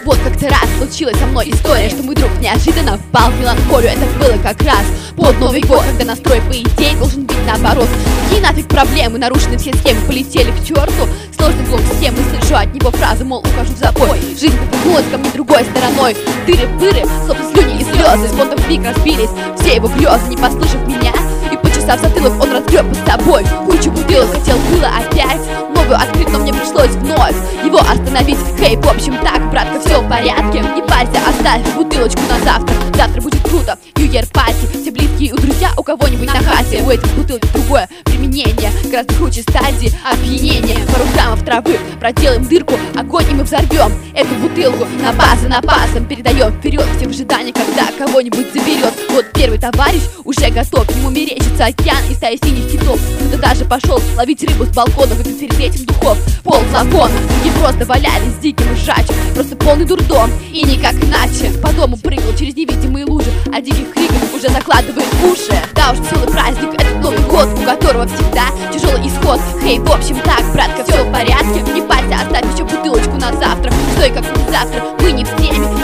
Вот как-то раз случилась со мной история, что мой друг неожиданно впал в меланхолию. Это было как раз под Новый год, когда настрой, по идее, должен быть наоборот. Какие нафиг проблемы, нарушены все схемы, полетели к черту. Сложный блок системы, слышу от него фразу, мол, ухожу в запой. Жизнь повернулась ко мне другой стороной. Дыры-пыры, словно слюни и слезы, словно в миг разбились все его грезы, не послушав меня. И почесав затылок, он разгреб под собой кучу бутылок, хотел было опять новую открыть, но мне пришлось вновь его остановить. Хей, в общем так, братка, все в порядке, не парься, оставь бутылочку на завтра. Завтра будет круто, New-Year парти, все близкие у друзья, у кого-нибудь на хате. У этих бутылок другое применение, гораздо круче стадии опьянения. Пару граммов травы, проделаем дырку, огонь, и мы взорвем эту бутылку. Напасом передаем вперед, все в ожидании, когда кого-нибудь заберет. Вот первый товарищ уже готов, ему мерещится океан и стая синих китов. Кто-то даже пошел ловить рыбу с балкона, выпив перед этим духов пол флакона. Другие просто валялись с диким ржачем, просто полный дурдом и никак иначе. По дому прыгал через невидимые лужи, а диких криков уже закладывает уши. Да уж, веселый праздник, этот Новый год, у которого всегда тяжелый исход. Хей, в общем так, братка, все в порядке, не парься, оставь еще бутылочку на завтра. Что и как завтра, мы не в теме,